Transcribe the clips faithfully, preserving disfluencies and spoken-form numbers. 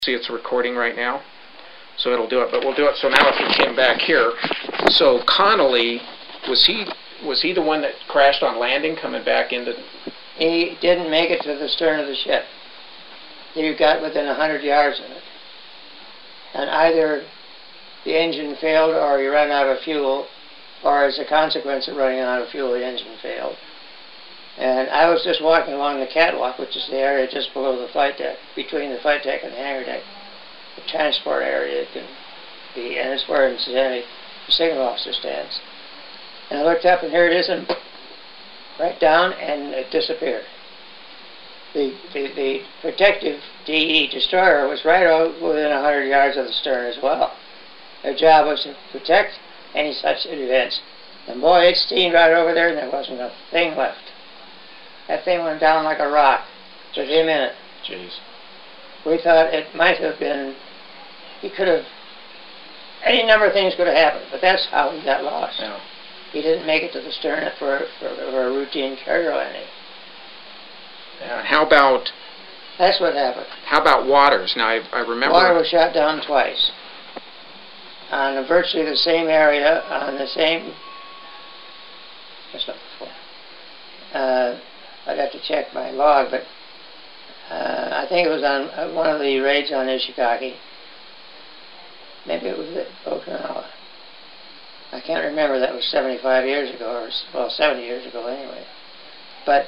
See, it's recording right now, so it'll do it. But we'll do it. So now if he came back here, so Connolly, was he was he the one that crashed on landing, coming back into? He didn't make it to the stern of the ship. He got within a hundred yards of it, and either the engine failed, or he ran out of fuel, or as a consequence of running out of fuel, the engine failed. And I was just walking along the catwalk, which is the area just below the flight deck, between the flight deck and the hangar deck. The transport area can be, and it's where incidentally the signal officer stands. And I looked up, and here it is, and right down, and it disappeared. The, the, the protective D E destroyer was right out within a hundred yards of the stern as well. Their job was to protect any such events. And boy, it steamed right over there, and there wasn't a thing left. That thing went down like a rock with him in it. Jeez. We thought it might have been, he could have, any number of things could have happened, but that's how he got lost. Yeah. He didn't make it to the stern for, for, for a routine carrier landing. Uh, how about? That's what happened. How about Waters? Now I, I remember. Water was shot down twice on virtually the same area, on the same. That's not before. Uh, I'd have to check my log, but uh, I think it was on uh, one of the raids on Ishikaki. Maybe it was at Okinawa. I can't remember. That was seventy-five years ago, or well, seventy years ago anyway. But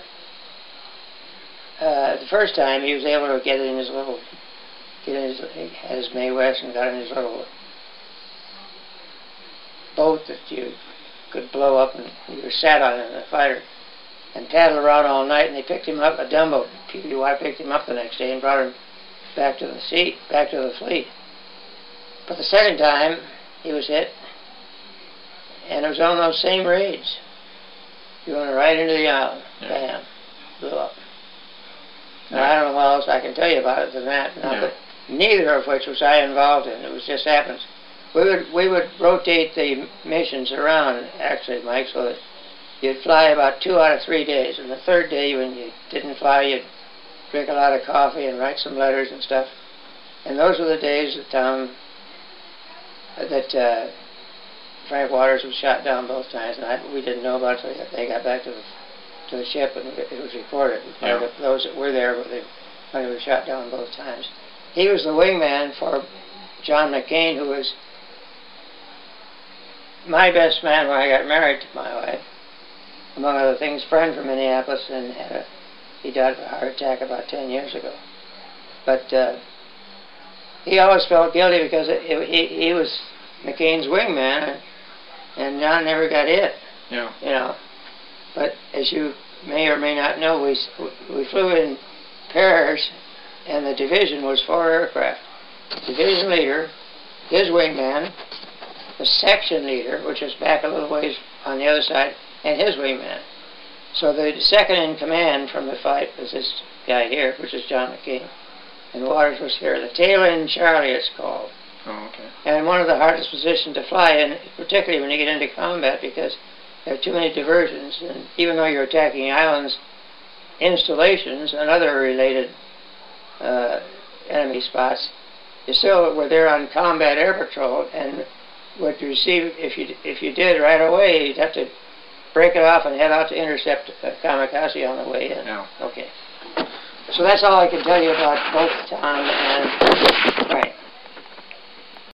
uh, the first time he was able to get in his little, get in his, he had his Mae West and got in his little boat that you could blow up, and you were sat on it in a fighter, and paddled around all night. And they picked him up, a Dumbo P B Y picked him up the next day and brought him back to the sea, back to the fleet. But the second time he was hit, and it was on those same raids. He went right into the island. Yeah. Bam. Blew up. Now, yeah. I don't know what else I can tell you about it than that. Now, yeah. But neither of which was I involved in. It was just happens. We would, we would rotate the missions around, actually, Mike, so that you'd fly about two out of three days. And the third day, when you didn't fly, you'd drink a lot of coffee and write some letters and stuff. And those were the days that Tom, that uh, Frank Waters was shot down both times, and I, we didn't know about it until they got back to the to the ship, and it was reported. Yeah. That those that were there, they, when he was shot down both times. He was the wingman for John McCain, who was my best man when I got married to my wife. Among other things, friend from Minneapolis, and had a, he died of a heart attack about ten years ago. But uh, he always felt guilty because it, it, he, he was McCain's wingman, and, and John never got hit. Yeah. You know. But as you may or may not know, we we flew in pairs, and the division was four aircraft. The division leader, his wingman, the section leader, which was back a little ways on the other side, and his wingman. So the second in command from the fight was this guy here, which is John McCain, and Waters was here. The tail end Charlie, it's called. Oh, okay. And one of the hardest positions to fly in, particularly when you get into combat, because there are too many diversions, and even though you're attacking islands, installations, and other related uh, enemy spots, you still were there on combat air patrol, and would receive, if you if you did right away, you'd have to break it off and head out to intercept a kamikaze on the way in. Yeah. Okay. So that's all I can tell you about both Tom and